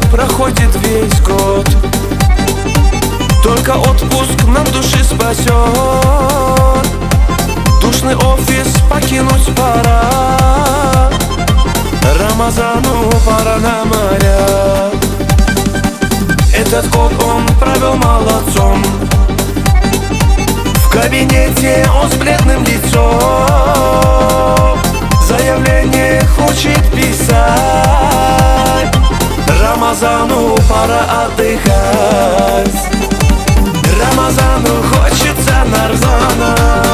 проходит весь год. Только отпуск нам души спасет. Душный офис покинуть пора. Рамазану пора на моря. Этот год он провел молодцом. В кабинете он с бледным лицом. Заявление хочет писать. Рамазану пора отдыхать. Рамазану хочется нарзана.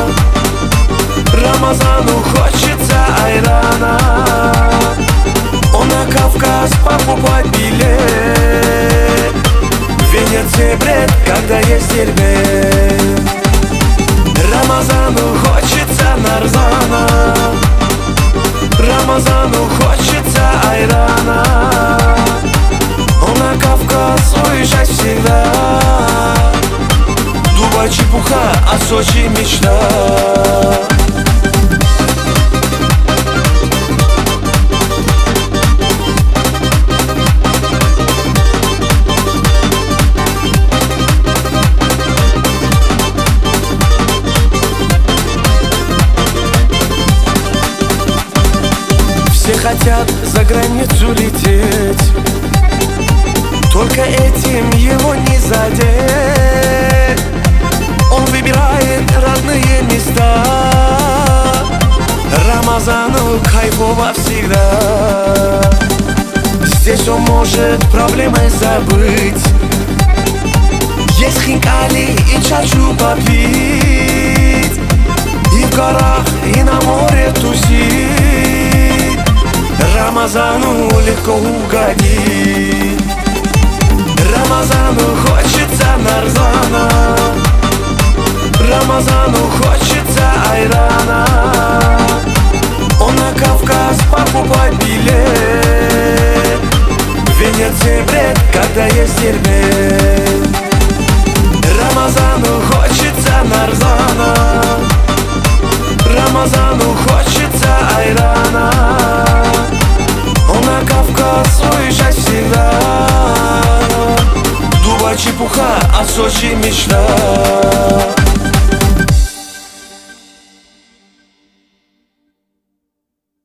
Рамазану хочется айрана. Он на Кавказ покупать билет. В Венеции бред, когда есть дербет. Рамазану хочется нарзана. Рамазану хочется айрана. Он на Кавказ уезжать всегда. Дубай чепуха, а Сочи мечта. Все хотят за границу лететь, только этим его не задеть. Он выбирает родные места. Рамазану кайфово всегда. Здесь он может проблемы забыть. Есть хинкали и чачу попить. И в горах, и на море тусить. Рамазану легко угодить. Рамазану хочется нарзана. Рамазану хочется айрана. Он на Кавказ покупать билет. В Венеции бред, когда есть дербет. Рамазану хочется нарзана. Рамазану хочется айрана. Он на Кавказ уезжать всегда. Дубай чепуха, а Сочи мечта.